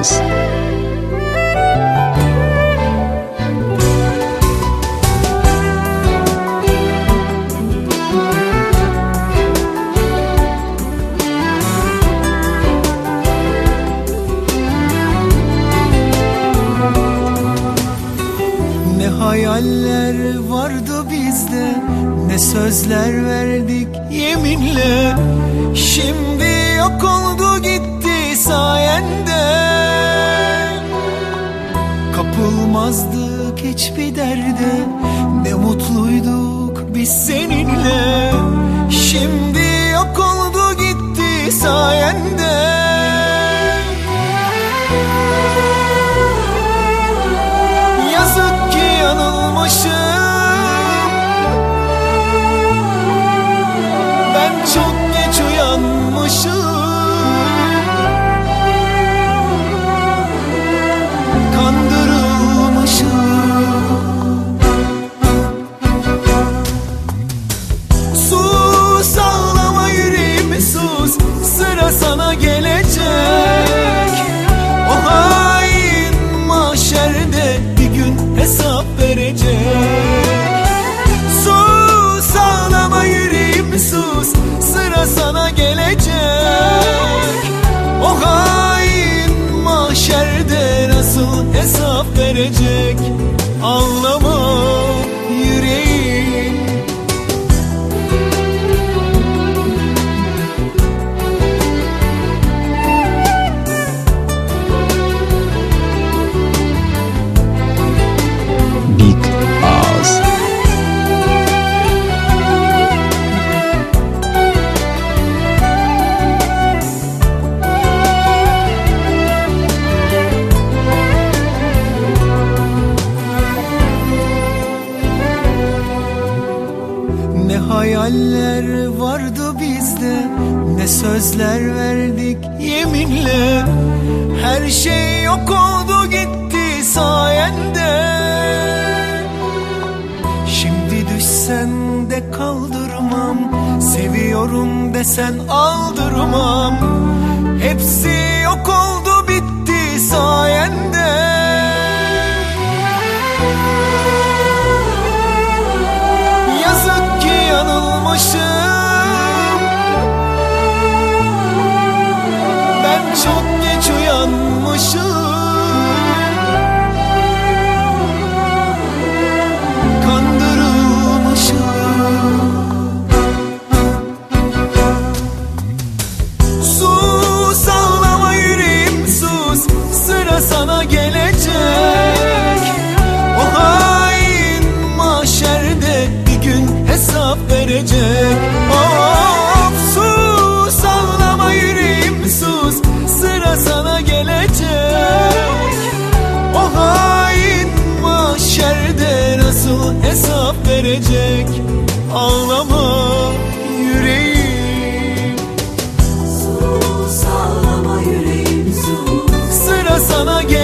Ağız. Ne hayaller vardı bizde, ne sözler verdik yeminle. Şimdi yok oldu gitti sayende. Kapılmazdık hiçbir derde, ne mutluyduk biz seninle. Şimdi yok oldu gitti sayende. Yazık ki yanılmışım, ben çok geç uyanmışım. Kandırılmışım. Sus ağlama yüreğim sus, sıra sana gelecek. O hain mahşerde bir gün hesap verecek. Sus ağlama yüreğim sus, sıra sana gelecek. O hain mahşerde nasıl hesap verecek. Ağlama yüreğim. Big Ağız. Ne hayaller vardı bizde, ne sözler verdik yeminle. Her şey yok oldu gitti sayende. Şimdi düşsen de kaldırmam, seviyorum desen aldırmam. Hepsi yok oldu bitti sayende. Yazık ki yanılmışım, ben çok geç uyanmışım. Kandırılmışım. Sus ağlama yüreğim sus, sıra sana gelecek. O hain mahşerde bir gün hesap verecek. Of sus ağlama yüreğim sus, sıra sana gelecek. O hain mahşerde nasıl hesap verecek. Ağlama yüreğim. Sus ağlama yüreğim sus, Sıra sana gelecek.